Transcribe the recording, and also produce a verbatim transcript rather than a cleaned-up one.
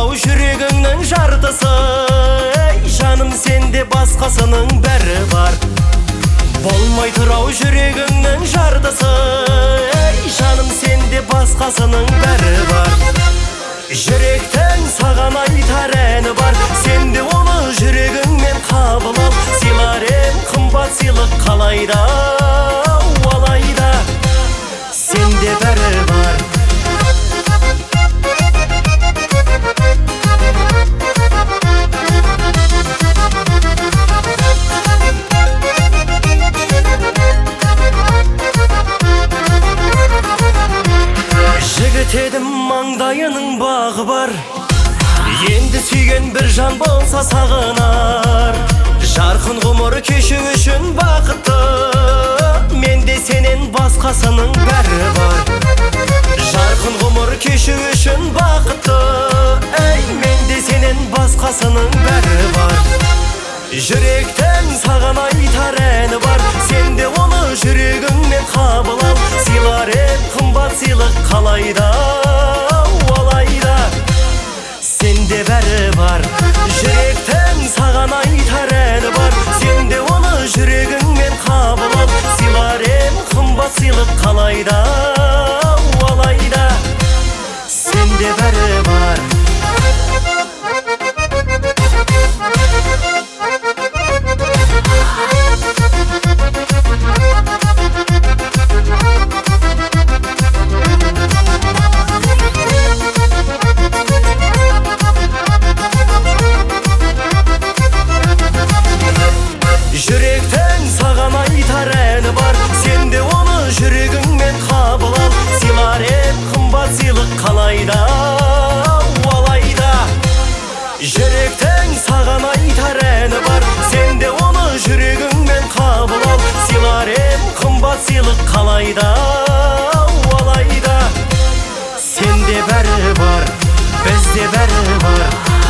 ау жүрегіңнің жартысы. Ей жаным, сенде басқасының бәрі бар. Болмай тұр ау жүрегіңнің жартысы. Ей жаным, сенде басқасының бәрі бар. Жүректің саған айтар әні бар. Сенде оны жүрегіңмен қабыл ал. Сыйлар ем қымбат сыйлық қалайда, алайда сенде бәрі бар. Жігіт едім, маңдайының бағы бар. Енді сүйген бір жан болса сағынар. Жарқын ғұмыр кешу үшін бақытты. Менде сенен басқасының бәрі бар. Жарқын ғұмыр кешу үшін бақытты. Ей, менде сенен басқасының бәрі бар. Жүректің саған айтар әні бар. Сенде оны жүрегіңмен қабыл ал. Сыйлар ем қымбат сыйлық қалайда, алайда сенде бәрі бар. Жүректің саған айтар әні бар. Сенде оны жүрегіңмен қабыл ал. Сыйлар ем қымбат сыйлық қалайда, алайда сенде бәрі бар. Жүректің саған айтар әні бар. Сенде оны жүрегіңмен қабыл ал. Сыйлар ем қымбат сыйлық қалайда, алайда жүректің саған айтар әні бар. Сенде оны жүрегіңмен қабыл ал. Сыйлар ем қымбат сыйлық қалайда, алайда сенде бәрі бар. Бізде бәрі бар.